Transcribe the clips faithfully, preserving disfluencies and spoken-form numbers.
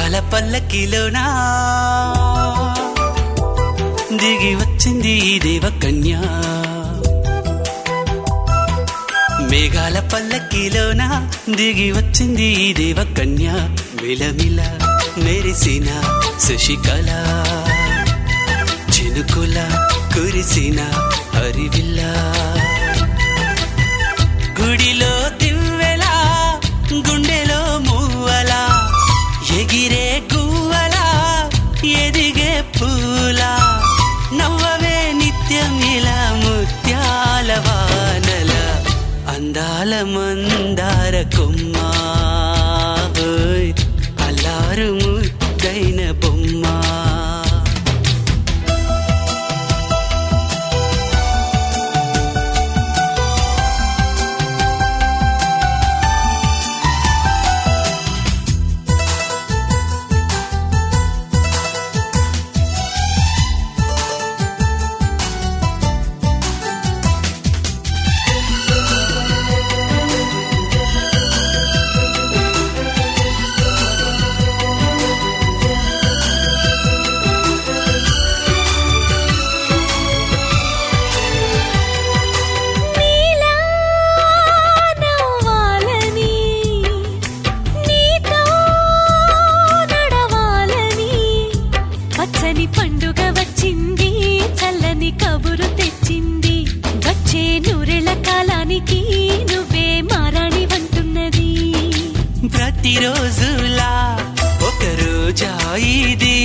మేఘాల పల్లకిలోనా దిగి వచ్చింది ఈ దేవకన్య. మేఘాల పల్లకిలోనా దిగి వచ్చింది ఈ దేవకన్య. మిలమిల మెరిసిన శశికళ చినుకుల కురిసిన హరివిల్ల. గుడిలో దివ్వెలా గుండెలో మూవలా ఎగిరే గువ్వలా ఎదిగే పూలా నవ్వవే నిత్యం ఇలా ముత్యాల వానల అందాల మందార కొమ్మ అల్లారు ముద్దైన బొమ్మ. పండుగ వచ్చింది చల్లని కబురు తెచ్చింది వచ్చే నూరెళ్ళ కాలానికి నువ్వే మారాణి వంటున్నది. ప్రతిరోజులా ఒక రోజా ఇది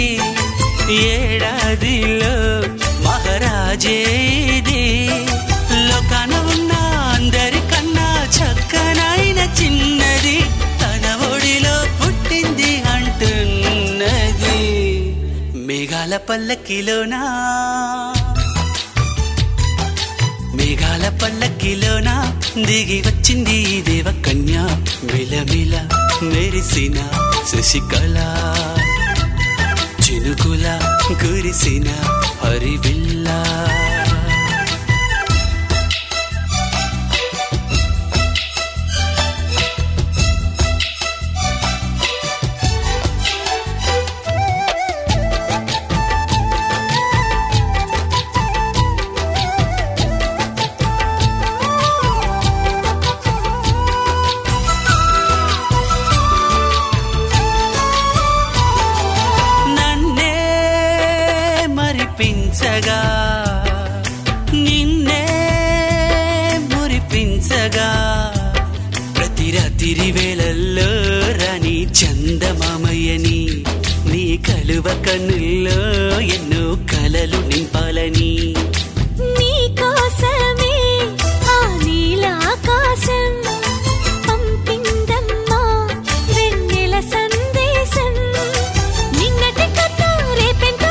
ఏడాదిలో మహారాజే ఇది. లోకాన ఉన్న అందరికన్నా చక్కనైన చిన్నది తన ఒడిలో పుట్టింది అంటున్నది. మేఘాల పల్లకిలోనా మేఘాల పల్లకిలోనా దిగి వచ్చింది ఈ దేవకన్య. మిలమిల మెరిసిన శశికళ చినుకుల కురిసిన హరివిల్ల. పించగా నిన్నే మురిపించగా ప్రతి రాత్రి వేళల్లో రాణి చందమామయ్యని నీ కలువ కన్నుల్లో ఎన్నో కలలు నింపాలని. నీ కోసమే ఆ నీలాకాశం పంపిందమ్మా వెన్నెల సందేశం. నిన్నటి కథ రేపెంతో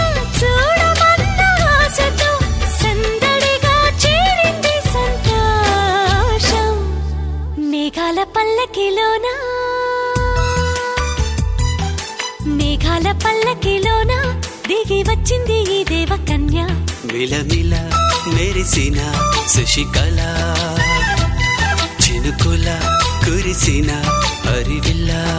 మేఘాల పల్లకిలోనా మేఘాల పల్లకిలోనా దిగి వచ్చింది ఈ దేవకన్య. మిలమిల మెరిసిన శశికళ చినుకుల కురిసిన హరివిల్ల.